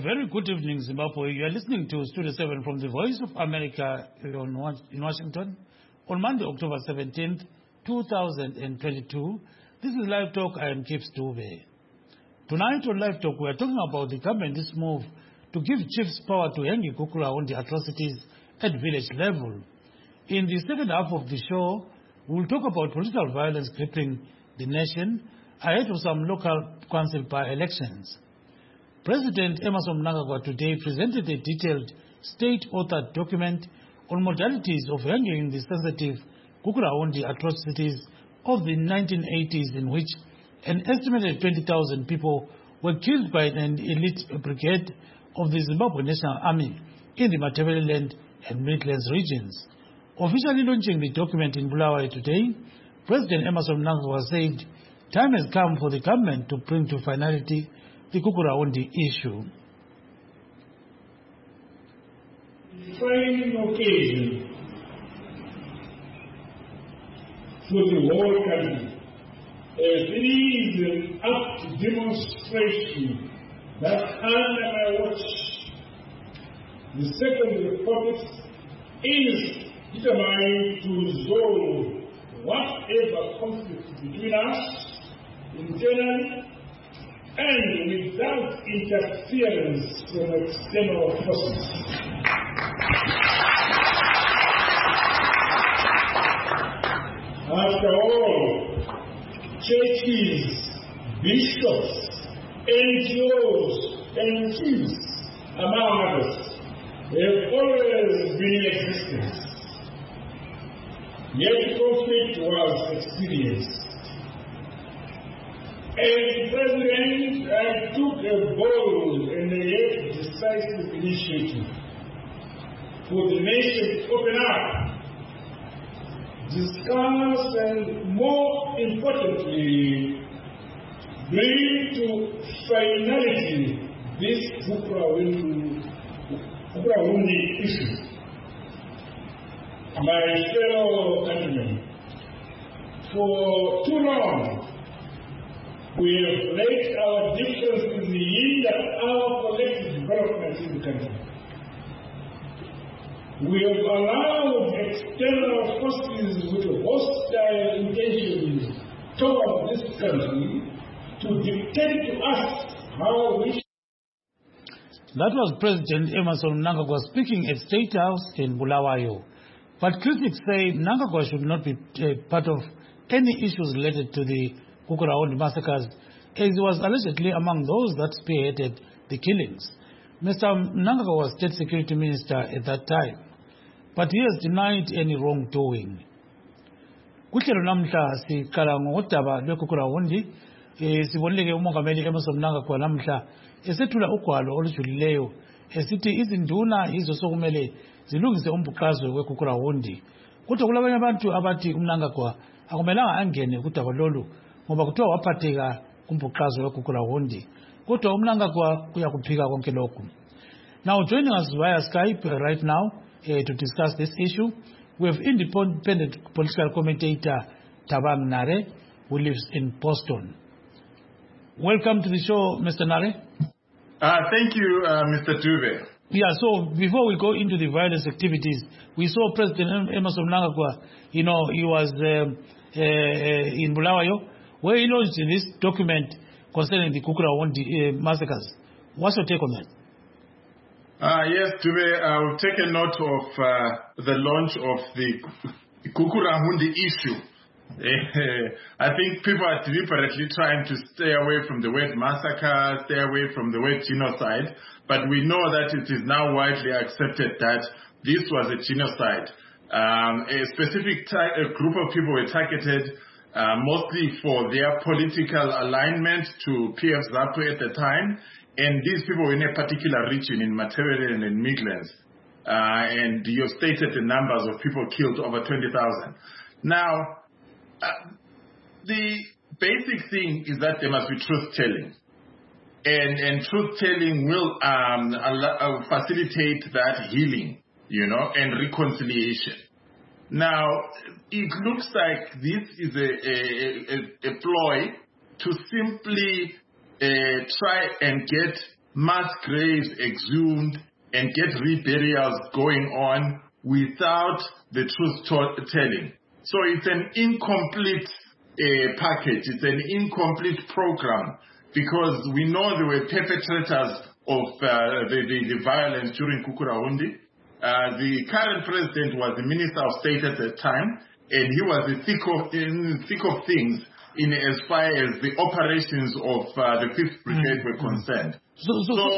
very good evening, Zimbabwe. You are listening to Studio 7 from the Voice of America in Washington on Monday, October 17th, 2022. This is Live Talk. I am Chief Dube. Tonight on Live Talk, we are talking about the government's move to give chiefs power to hang Gukura on the atrocities at village level. In the second half of the show, we will talk about political violence gripping the nation ahead of some local council by-elections. President Emmerson Mnangagwa today presented a detailed state-authored document on modalities of hanging the sensitive Gukurahundi atrocities of the 1980s, in which an estimated 20,000 people were killed by an elite brigade of the Zimbabwe National Army in the Matabeleland and Midlands regions. Officially launching the document in Bulawayo today, President Emmerson Mnangagwa said time has come for the government to bring to finality the Gukurahundi issue. Defining occasion for the whole country, as it is an apt demonstration that under my watch, the Second Republic is determined to resolve whatever conflict between us internally and without interference from external forces. After all, churches, bishops, NGOs, and chiefs, among others, have always been in existence. Yet conflict was experienced. As President, I took a bold and yet decisive initiative for the nation to open up, discuss, and more importantly, bring to finality this Gukurahundi issue. My fellow countrymen, for too long, we have let our differences hinder our collective development in the country. We have allowed external forces with hostile intentions toward this country to dictate to us how we should. That was President Emmerson Mnangagwa speaking at State House in Bulawayo. But critics say Mnangagwa should not be part of any issues related to the Gukurahundi massacres, as he was allegedly among those that spearheaded the killings. Mr. Mnangagwa was State Security Minister at that time, but he has denied any wrongdoing. Kuhlelo namhla siqala ngodaba lweGukurahundi. Sibonile ke umongameli Emmerson Mnangagwa namhla esethula ugwalo olujulileyo esithi izinduna yizo sokumele zilungise umbhuqazwe weGukurahundi. Kodwa kulabanye abantu abathi uMnangagwa akumelanga angene kudaba lolu ngoba kuthiwa waphatheka kumbhuqazwe weGukurahundi. Kodwa uMnangagwa uyakuphika konke lokhu. Now joining us via Skype right now to discuss this issue, we have independent political commentator Thabang Nare, who lives in Boston. Welcome to the show, Mr. Nare. Thank you, Mr. Dube. Yeah, so before we go into the violence activities, we saw President Emmerson Mnangagwa, he was in Bulawayo, where he launched this document concerning the Gukurahundi massacres. What's your take on that? Yes, Dube, I've taken note of the launch of the Gukurahundi issue. I think people are deliberately trying to stay away from the word massacre, stay away from the word genocide, but we know that it is now widely accepted that this was a genocide. A specific group of people were targeted mostly for their political alignment to PF ZAPU at the time, and these people were in a particular region in Matabeleland and Midlands. And you stated the numbers of people killed, over 20,000. Now, the basic thing is that there must be truth-telling. And truth-telling will facilitate that healing, and reconciliation. Now, it looks like this is a ploy to simply try and get mass graves exhumed and get reburials going on without the truth telling. So it's an incomplete package. It's an incomplete program because we know there were perpetrators of the violence during Kukurahundi. The current president was the Minister of State at the time, and he was in the thick of things in as far as the operations of the 5th Brigade were concerned. So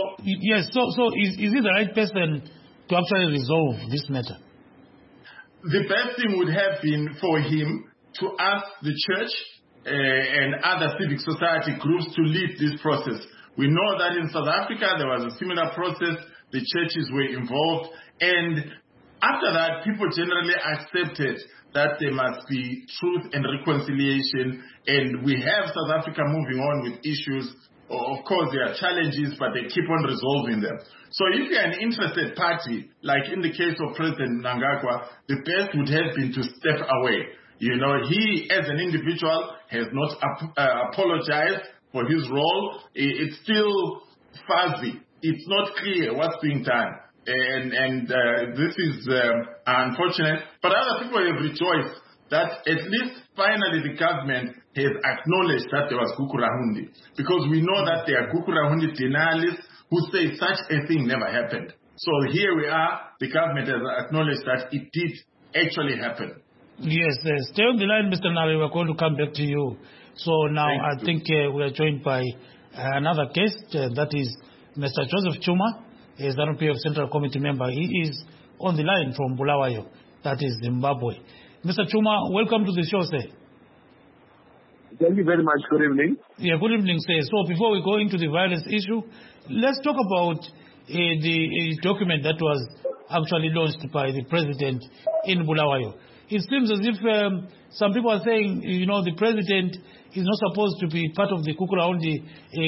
is he the right person to actually resolve this matter? The best thing would have been for him to ask the church and other civic society groups to lead this process. We know that in South Africa there was a similar process. The churches were involved, and after that people generally accepted that there must be truth and reconciliation, and we have South Africa moving on with issues. Of course, there are challenges, but they keep on resolving them. So if you're an interested party, like in the case of President Mnangagwa, the best would have been to step away. You know, he as an individual has not apologized for his role. It's still fuzzy. It's not clear what's being done. And this is unfortunate. But other people have rejoiced that at least finally the government has acknowledged that there was Kukurahundi. Because we know that there are Kukurahundi denialists who say such a thing never happened. So here we are, the government has acknowledged that it did actually happen. Yes, stay on the line, Mr. Nare. We're going to come back to you. So now I think we are joined by another guest, that is Mr. Joseph Chuma. He is an RPF Central Committee member. He is on the line from Bulawayo, that is Zimbabwe. Mr. Chuma, welcome to the show, sir. Thank you very much. Good evening. Yeah, good evening, sir. So before we go into the violence issue, let's talk about the document that was actually launched by the president in Bulawayo. It seems as if some people are saying, the president is not supposed to be part of the Kukurahundi,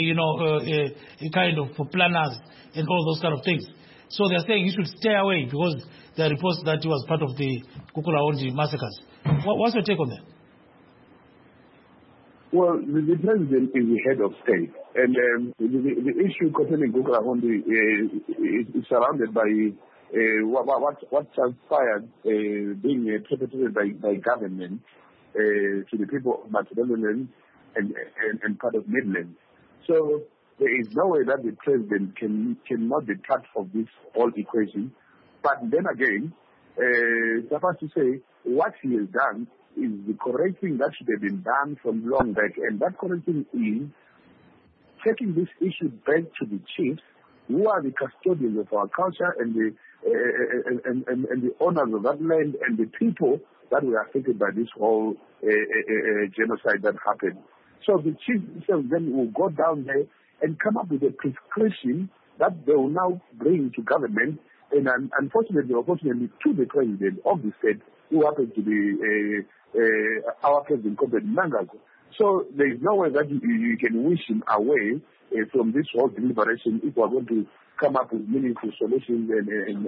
kind of planners and all those kind of things. So they're saying he should stay away because there are reports that he was part of the Kukurahundi massacres. What's your take on that? Well, the president is the head of state, and the issue concerning Kukurahundi is surrounded by what transpired being perpetrated by government to the people of Macedonian and part of Midland. So there is no way that the president cannot be part of this whole equation. But then again, suffice to say, what he has done is the correct thing that should have been done from long back, and that correct thing is taking this issue back to the chiefs, who are the custodians of our culture and the owners of that land and the people that were affected by this whole genocide that happened. So the chiefs themselves then will go down there and come up with a prescription that they will now bring to government, and unfortunately to the president of the state, who happens to be our president, Mnangagwa. So there is no way that you can wish him away from this whole deliberation if we are going to come up with meaningful solutions and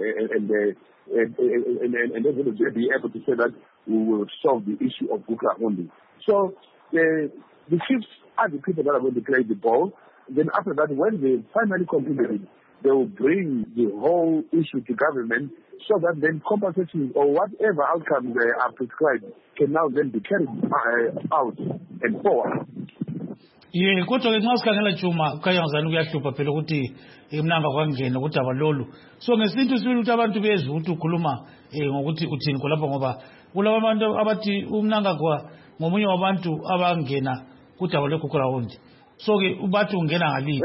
be able to say that we will solve the issue of Kukurahundi. So the chiefs are the people that are going to play the ball. Then after that, when they finally conclude, they will bring the whole issue to government so that then compensation or whatever outcomes are prescribed can now then be carried out and forward. Yeah, kodwa ke nxa sikhangela Chuma kayangizani kuyahlupha phela ukuthi Mnangagwa kwangena udaba lolu. So ngesintu sibili ukuthi abantu bezwe ukuthi ukhuluma ngokuthi uthini khonapha ngoba kulabo abantu abathi uMnangagwa ngomunye wabantu abangena kudaba leKukurahundi. So ke ubathi ungena ngalipi?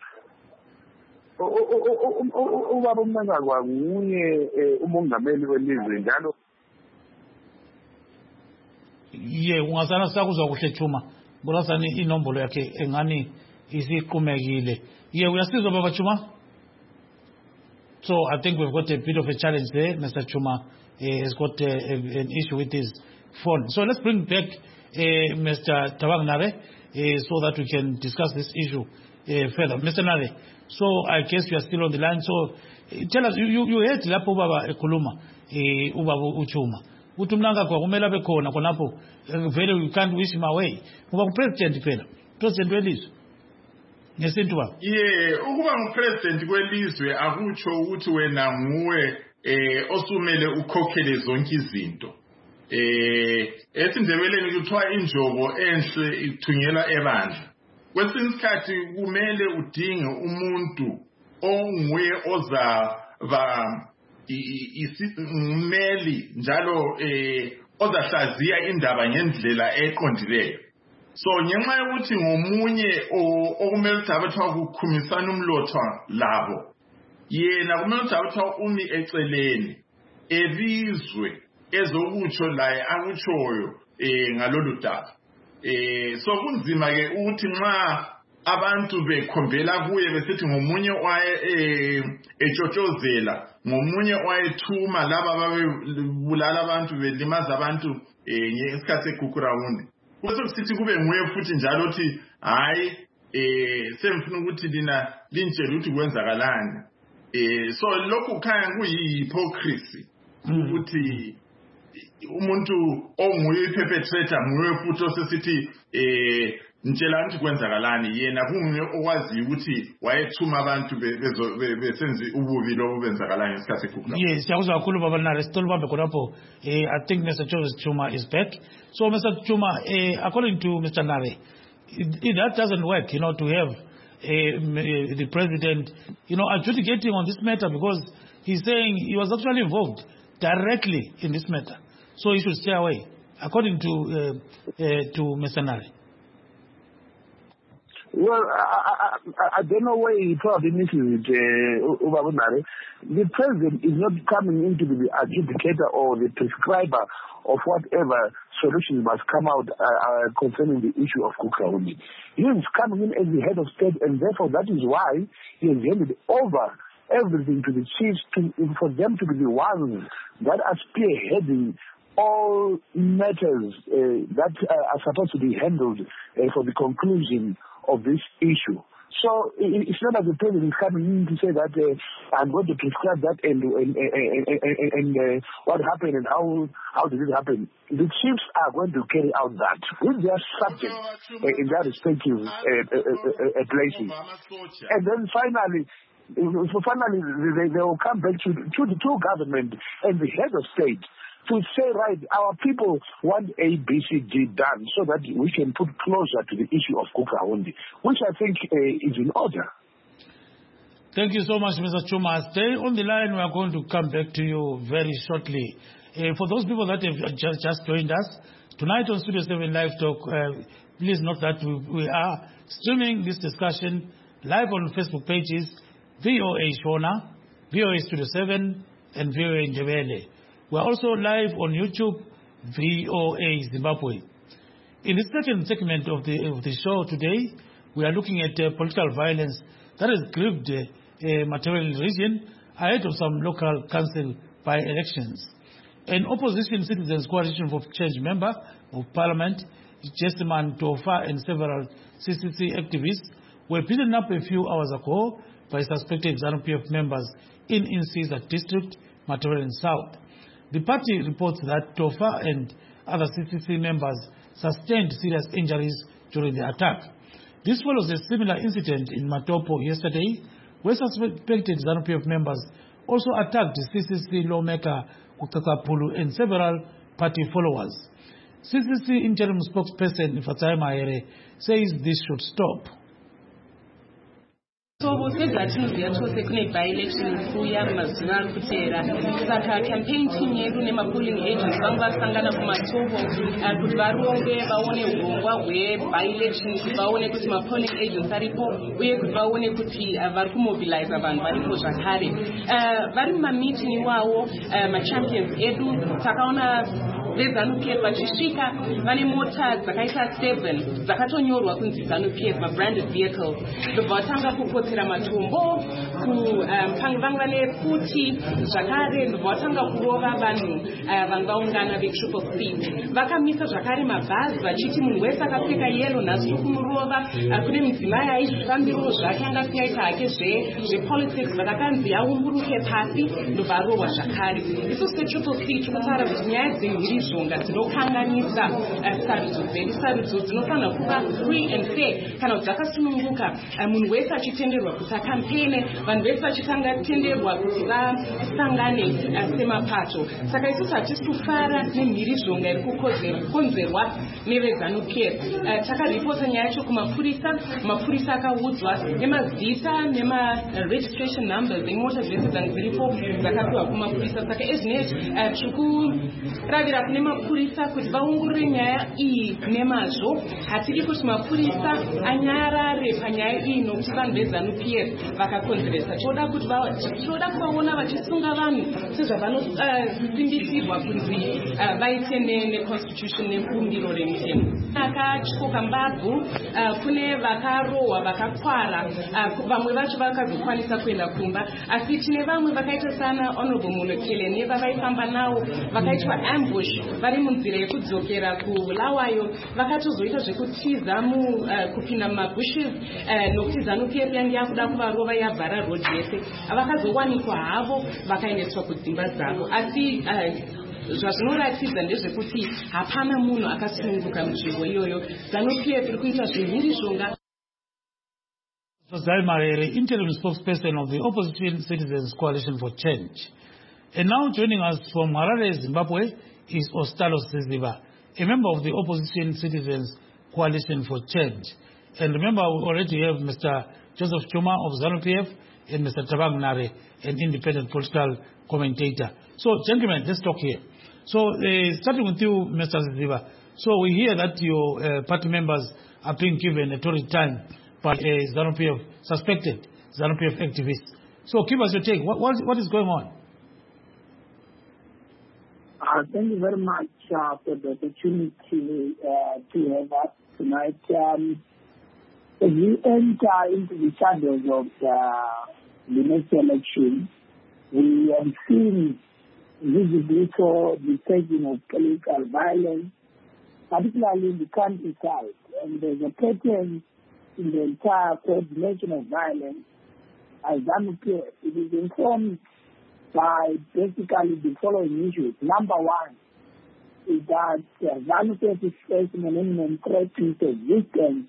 Ubaba uMnangagwa nguye umongameli welizwe njalo. Ungasana sakuzwa kuhle Chuma. Bulasani inombolo yakhe engani isiqhumekile. Uyasizwa baba Chuma? So I think we've got a bit of a challenge there. Mr. Chuma has got an issue with his phone. So let's bring back Mr. Thabang Nare so that we can discuss this issue further. Mr. Nare, so I guess you are still on the line. So tell us, you heard lapho baba ekhuluma ubaba uChuma. Uthi Mnangagwa kumele abe khona khonapho vele you can't wish him away ngoba president phela president welizwe. ngesintuba ukuba ngupresident kwelizwe akutsho ukuthi wena nguwe osumele ukhokhele zonke izinto esindebeleni kuthiwa injobo enhle ithunyelwa ebandla kwesinye isikhathi kumele udinge umuntu onguye ozaba umeli njalo ozahlaziya indaba ngendlela eqondileyo so ngenxa yokuthi ngomunye okumele ukuthi abathiwa kukhumisana umlotha labo yena kumele ukuthi abathiwa umi eceleni ebizwe ezokutsho laye akutshoyo ngalolu daba so kunzima ke ukuthi nxa abantu bekhombela kuye besithi ngomunye waye etshotshozela ngomunye wayethuma laba babebulala abantu belimaza abantu ngesikhathi seGugurawundi bese kusithi kube nguye futhi njalo uthi hayi semfuna ukuthi lina lintshela ukuthi kwenzakalani so lokhu khaya kuyihypocrisy ukuthi umuntu onguye perpetrator nguye futhi osesithi ntshela ukuthi kwenzakalani yena kunguye okwazi ukuthi wayethuma abantu besenze ububi lobo benzakalani ngesikhathi seGugurawundi. Yes, siyakuzwa kakhulu baba Nare sitolubambe khonapho. I think Mr. Joseph Chuma is back. So Mr. Chuma, according to Mr. Nare, that doesn't work, to have the president, adjudicating on this matter because he's saying he was actually involved directly in this matter. So he should stay away, according to Mr. Nare. Well, I don't know where he probably misses it, Ubabunare. The president is not coming in to be the adjudicator or the prescriber of whatever solutions must come out concerning the issue of Gugurawundi. He is coming in as the head of state, and therefore that is why he has handed over everything to the chiefs for them to be the ones that are spearheading all matters that are supposed to be handled for the conclusion of this issue. So it's not as the president is coming in to say that I'm going to prescribe that and what happened and how did it happen. The chiefs are going to carry out that with their subjects in their respective places. And then finally, they will come back to the two government and the head of state to say, right, our people want A, B, C, D done so that we can put closer to the issue of Gugurawundi, which I think is in order. Thank you so much, Mr. Chuma. Stay on the line. We are going to come back to you very shortly. For those people that have just joined us, tonight on Studio 7 Live Talk, please note that we are streaming this discussion live on Facebook pages, VOA Shona, VOA Studio 7, and VOA Njebele. We are also live on YouTube, VOA Zimbabwe. In the second segment of the show today, we are looking at political violence that has gripped the Material region ahead of some local council by-elections. An opposition citizens coalition for change member of parliament, Jesseman Tofa, and several CCC activists were beaten up a few hours ago by suspected ZANU-PF members in Insiza district, Material South. The party reports that Tofa and other CCC members sustained serious injuries during the attack. This follows a similar incident in Matopo yesterday, where suspected ZANU-PF members also attacked the CCC lawmaker Kutatapulu and several party followers. CCC interim spokesperson Fatai Mahere says this should stop. So sezatinoziva chose kune by-elections kuya mazuva ari kuteera saka campaign team yedu nemapolling agents vangu vasangana kumatovo kuti varonge vaone urongwa hwe-by-elections vaone kuti mapolling agents aripo uye kuti vaone kuti vari kumobiliza vanhu varipo zvakare vari mumameeting iwawo machampions edu takaona vezanu-PF vachisvika vane mota dzakaita 7 dzakatonyorwa kunzi ZANU-PF mabranded vehicles ndobva vatanga kukotsera matombo vangu vane futi zvakare ndobva vatanga kurova vanhu vaungana ve-Triple C vakamisa zvakare mabhazi vachiti munhu wese akapfeka yero nhasi tokumurova kune mudzimai aizvifambirawo zvake anga siyaita hake zvepolitics vakakanzi aumburuke pasi ndobva arohwa zvakare isusu se-Triple C tikutaura kuti nyaya dzenhiri mhirizhonga dzinokanganisa sarudzo dzedu. Sarudzo dzinofanira kuva free and fair kana kuti dzakasununguka, munhu wese achitenderwa kuti akampene, vanhu vese vachitenderwa kuti vasangane semapato. Saka isusu hatisi kufara nemhirizhonga iri kukonzerwa neveZANU-PF. Takaripota nyaya yacho kumapurisa, mapurisa akaudzwa nemazita nema-registration numbers emota dzese dzange dziripo dzakapiwa kumapurisa. Saka ezvinezvi tiri kuravira kune mapurisa kuti vaongorore nyaya iyi nemazvo. Hatidi kuti mapurisa anyarare panyaya iyi nokuti vanhu veZANU-PF vakakonzeresa. Tinoda kuvaona vachisunga vanhu sezvavanosimbisirwa kunzi vaite neconstitution nebumbiro remutemo. Akatyoka mbabvu, kune vakarohwa vakakwara, vamwe vacho vakazokwanisa kuenda kumba, asi tine vamwe vakaita sana Honorable Munokeleni vavaifamba navo vakaitwa ambush vari munzira yekudzokera kuBulawayo, vakatozoita zvekutiza kupinda mumabushes nokuti ZANU-PF yange yakuda kuvarova yavhara road yese. Vakazowanikwa havo vakaendeswa kudzimba dzavo, asi zvazvinoratidza ndezvekuti hapana munhu akasununguka munzvimbo iyoyo. ZANU-PF iri kuita zvemhirizhonga. Zai Marere, interim spokesperson of the Opposition Citizens Coalition for Change. And now joining us from Harare, Zimbabwe, is Ostalos Ziziba, a member of the Opposition Citizens Coalition for Change. And remember, we already have Mr. Joseph Chuma of ZANU-PF and Mr. Tabang Nare, an independent political commentator. So, gentlemen, let's talk here. So, starting with you, Mr. Ziziba. So, we hear that your party members are being given a torrid time by ZANU-PF, suspected ZANU-PF activists. So, give us your take. What is going on? Thank you very much for the opportunity to have us tonight. As we enter into the shadows of the next election, we have seen visibly the surging of political violence, particularly in the countryside, and there's a pattern in the entire coordination of violence as ZANU-PF. It is informed by basically the following issues. Number one is that ZANU-PF is facing an imminent threat to its existence,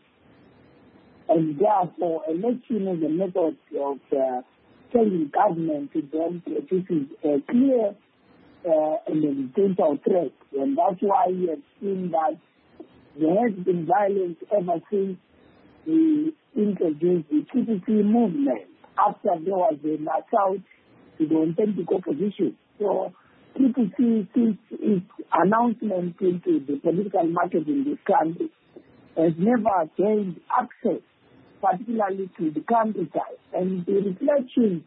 and therefore election is a method of telling government to them that this is a clear and existential threat. And that's why we have seen that there has been violence ever since we introduced the TPC movement, after there was an assault to the authentic opposition. So TPC, since its announcement into the political market in this country, has never gained access, particularly to the countryside. And the reflection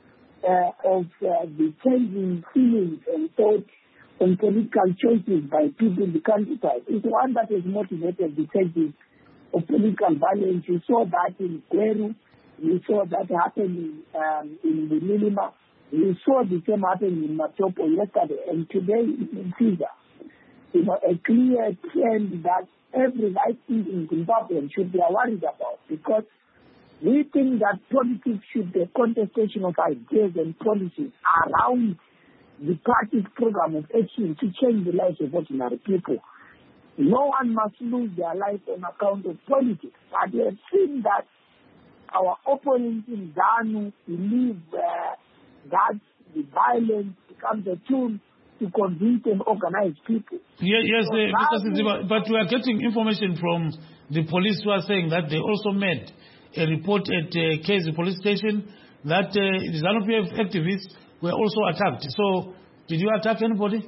of the changing feelings and thoughts on political choices by people in the countryside is one that has motivated the changes of political violence. You saw that in Gweru, you saw that happening in Lilima, you saw the same happening in Matopo yesterday, and today in Caesar. You know, a clear trend that every right-thinking Zimbabwean should be worried about, because we think that politics should be a contestation of ideas and policies around the party's program of action to change the lives of ordinary people. No one must lose their life on account of politics. But we have seen that our opponents in ZANU believe that the violence becomes a tool to convince and organize people. Yes, so Mr. Ziziba, but we are getting information from the police who are saying that they also made a report at KZ police station that the ZANU-PF activists were also attacked. So, did you attack anybody?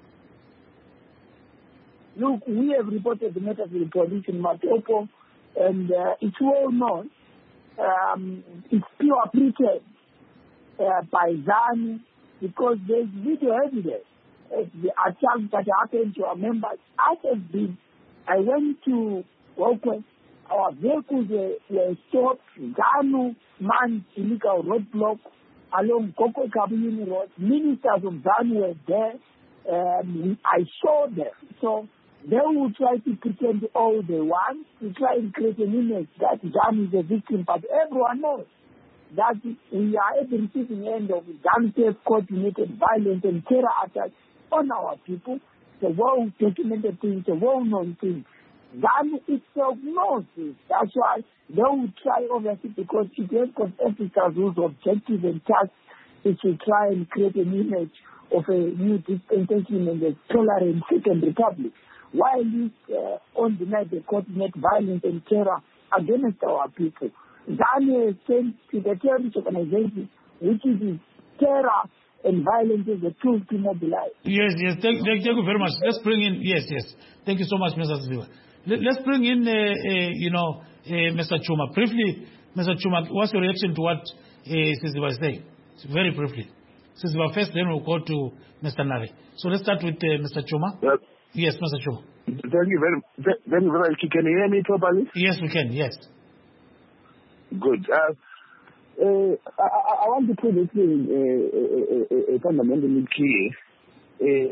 Look, we have reported the matter to the police in Matopo, and it's well known. It's pure pretext by ZANU, because there's video evidence. The attack that happened to our members. I went to Wokwe. Our vehicles were stopped. ZANU manned illegal roadblock along Koko Kabuyuni Road. Ministers of ZANU were there. I saw them. So they will try to pretend all they want to try and create an image that ZANU is a victim, but everyone knows that we are at the receiving end of ZANU-PF coordinated violence and terror attacks on our people. the well-documented thing, the well-known thing. ZANU itself knows this. That's why they will try, obviously, because it has got ethical rules, objectives and tasks, is to try and create an image of a new dispensation and a tolerant second republic. While this on-denied they coordinate violence and terror against our people. ZANU has sent to the terrorist organization, which is terror and violence as a tool to mobilize. Yes. Thank you very much. Let's bring in, yes. Thank you so much, Mr. Siziba. Let's bring in, Mr. Chuma. Briefly, Mr. Chuma, what's your reaction to what Siziba is saying? Very briefly. Siziba first, then we'll go to Mr. Nare. So let's start with Mr. Chuma. Yes, Mr. Chuma. Thank you very much. Can you hear me properly? Yes, we can, yes. Good. I want to put this in fundamentally clear.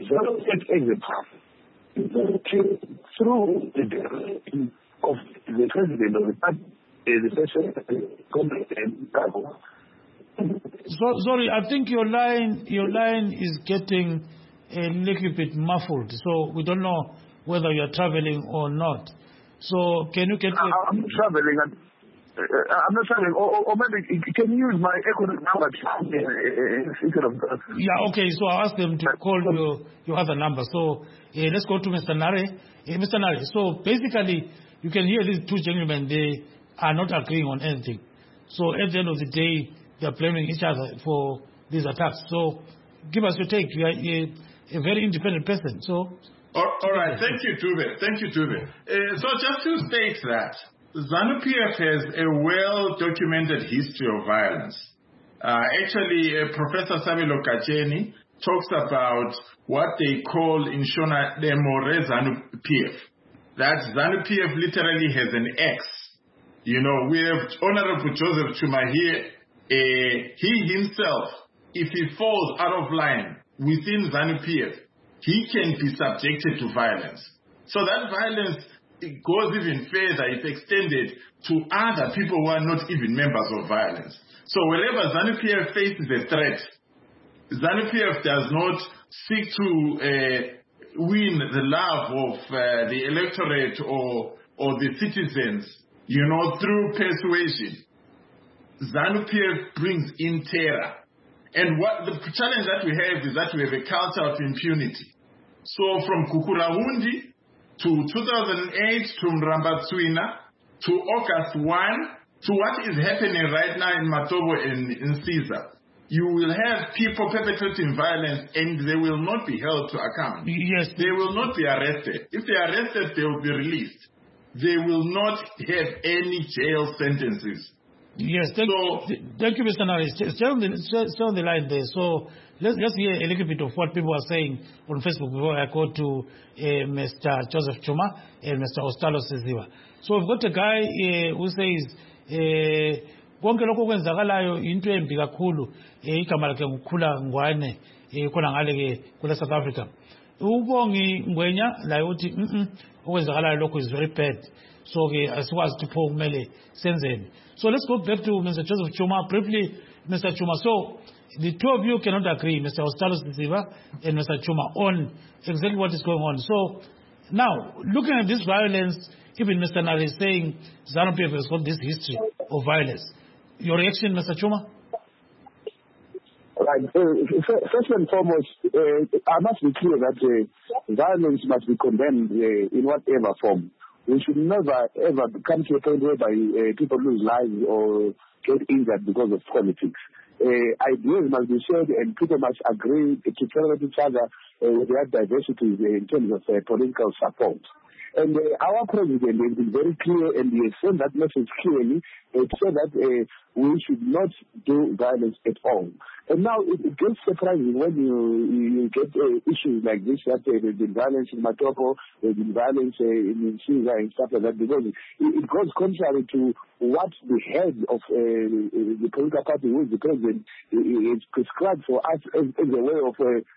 Through the direction of the president of the party, the president Sorry, I think your line is getting a little bit muffled, so we don't know whether you are traveling or not. So can you get? I'm traveling. I'm not traveling. Or maybe can you use my economic number instead of? Yeah. Okay. So I asked them to call your other number. So let's go to Mr. Nare. Mr. Nare. So basically, you can hear these two gentlemen. They are not agreeing on anything. So at the end of the day, they are blaming each other for these attacks. So give us your take. You are a very independent person. So. All right. Thank you, Tube. So just to state that ZANU-PF has a well-documented history of violence. Actually, Professor Sabelo Kacheni talks about what they call in Shona the More ZANU-PF. That ZANU-PF literally has an X. You know, we have Honorable Joseph Chuma here. He himself, if he falls out of line within ZANU-PF, he can be subjected to violence. So that violence, it goes even further. It's extended to other people who are not even members of violence. So wherever ZANU-PF faces a threat, ZANU-PF does not seek to win the love of the electorate or the citizens, you know, through persuasion. ZANU-PF brings in terror. And what the challenge that we have is that we have a culture of impunity. So from Kukurahundi to 2008 to Mrambatswina to August 1 to what is happening right now in Matobo and in Caesar, you will have people perpetrating violence and they will not be held to account. Yes. They will not be arrested. If they are arrested, they will be released. They will not have any jail sentences. Yes, thank you, Mr. Nare. Stay on the line there. So let's hear a little bit of what people are saying on Facebook before I go to Mr. Joseph Chuma and Mr. Ostalo Siziba. So we've got a guy who says, konke lokho kwenzakalayo into embi kakhulu igama lakhe ngukhula ngwane khona ngale ke kule South Africa. Ubongi Ngwenya la uthi okwenzakalayo lokho is very bad. So ke asikwazi ukuthi pho kumele senzeni. So let's go back to Mr. Joseph Chuma briefly. Mr. Chuma, so the two of you cannot agree, Mr. Ostalo Siziba and Mr. Chuma, on exactly what is going on. So now, looking at this violence, even Mr. Nare is saying ZANU-PF has got this history of violence. Your reaction, Mr. Chuma? Right. First and foremost, I must be clear that violence must be condemned in whatever form. We should never, ever come to a point whereby people lose lives or get injured because of politics. Ideas must be shared and people must agree to tolerate each other with their diversities in terms of political support. And our president has been very clear and he has sent that message clearly to say that we should not do violence at all. And now it gets surprising when you get issues like this, that there's been violence in Matopo, there's been violence in Caesar and stuff like that, because it goes contrary to what the head of the political party, who is the president, is prescribed for us as a way of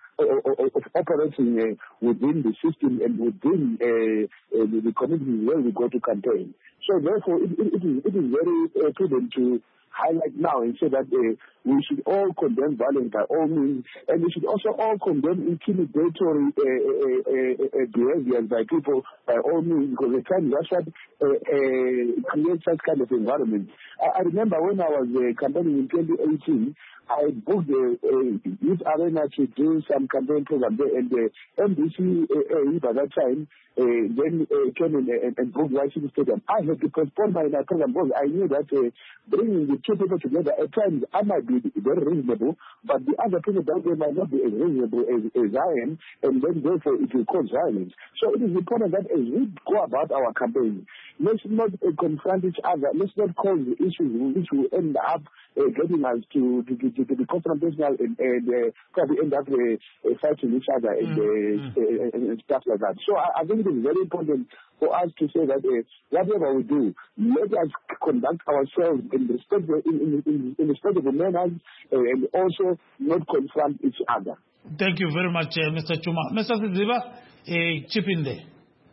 operating within the system and within the communities where we go to campaign. So therefore, it is very prudent to highlight now and say that we should all condemn violence by all means, and we should also all condemn intimidatory behaviors by people by all means, because at times that's what creates such kind of environment. I remember when I was campaigning in 2018, I booked a youth arena to do some campaign program there, and the MDC by that time then came in and booked Washington Stadium. I had to postpone my program because I knew that bringing the two people together at times I might be very reasonable, but the other people down there might not be as reasonable as I am, and then therefore it will cause violence. So it is important that as we go about our campaign, let's not confront each other, let's not cause the issues which will end up getting us to be confrontational and probably end up fighting each other and stuff like that. So I think it is very important for us to say that whatever we do, let us conduct ourselves in respectable manners and also not confront each other. Thank you very much, Mr. Chuma. Mr. Siziba, chip in there.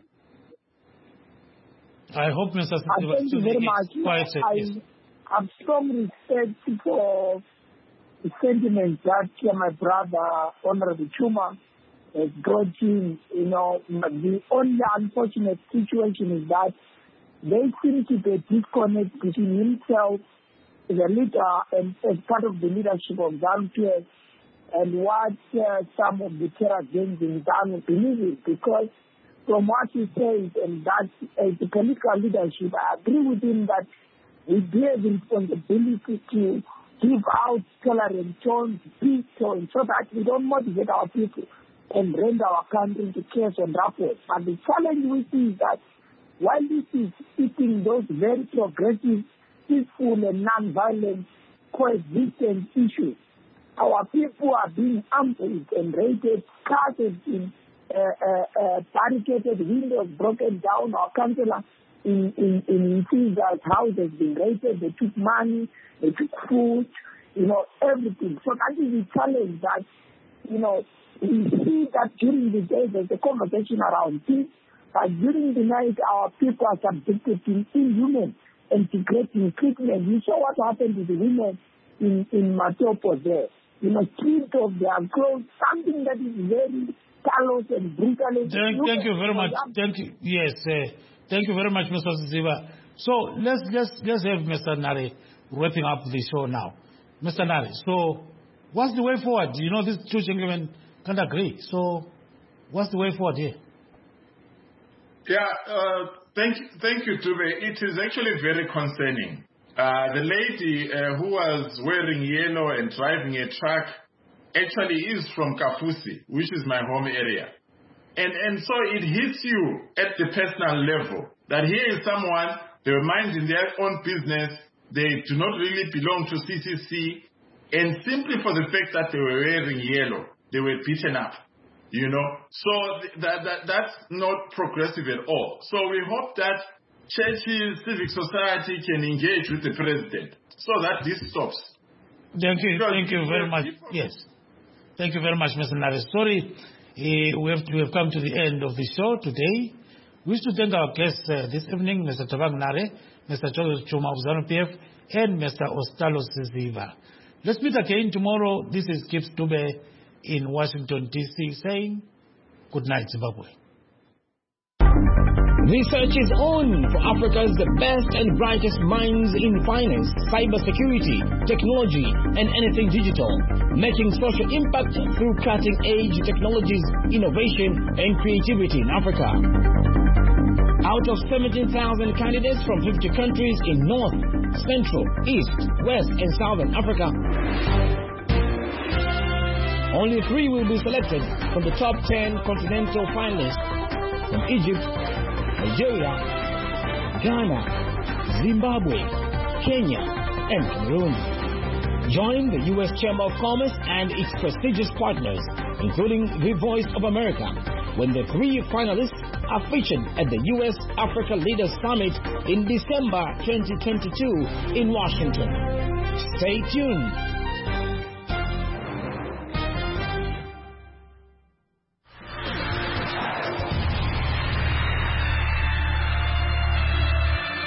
I hope Mr. Siziba thank you very much. Yes. I have strong respect for the sentiment that my brother, Honorable Chuma, has brought in. You know, the only unfortunate situation is that there seems to be a disconnect between himself as a leader and as part of the leadership of ZANU-PF and what some of the terror gangs in ZANU believe in, because from what he says, and that as the political leadership, I agree with him that we bear the responsibility to give out tolerant tones, peace tones, so that we don't motivate our people and render our country into chaos and rapport. But the challenge we see is that while this is hitting those very progressive, peaceful and non-violent coexistence issues, our people are being ambushed and raided, cars have been barricaded, windows broken down. Our councillor in Caesar's house has been raided. They took money, they took food, everything. So that is the challenge that, we see that during the day there's a conversation around peace, but during the night our people are subjected to inhuman and degrading treatment. You saw what happened to the women in Matopo there. Stripped of their clothes, something that is very callous and brutal. Thank you very much. Thank you. Yes, thank you very much, Mr. Siziba. So let's have Mr. Nare wrapping up the show now. Mr. Nare, so what's the way forward? These two gentlemen can't agree. So what's the way forward here? Yeah, thank you, Tube. It is actually very concerning. The lady who was wearing yellow and driving a truck actually is from Kafusi, which is my home area. And so it hits you at the personal level that here is someone, they were minding their own business, they do not really belong to CCC, and simply for the fact that they were wearing yellow, they were beaten up. So that's not progressive at all. So we hope that churches, civic society can engage with the president so that this stops. Thank you very much. Yes. Thank you very much, Mr. Nare. Sorry, we have come to the end of the show today. We wish to thank our guests this evening, Mr. Thabang Nare, Mr. Joseph Chuma of ZANU-PF, and Mr. Ostalo Siziba. Let's meet again tomorrow. This is Gibbs Dube in Washington, D.C. saying good night, Zimbabwe. Research is on for Africa's best and brightest minds in finance, cybersecurity, technology, and anything digital, making social impact through cutting-edge technologies, innovation, and creativity in Africa. Out of 17,000 candidates from 50 countries in North, Central, East, West, and Southern Africa, only 3 will be selected from the top 10 continental finalists from Egypt, Nigeria, Ghana, Zimbabwe, Kenya, and Cameroon. Join the U.S. Chamber of Commerce and its prestigious partners, including the Voice of America, when the 3 finalists are featured at the U.S. Africa Leaders Summit in December 2022 in Washington. Stay tuned.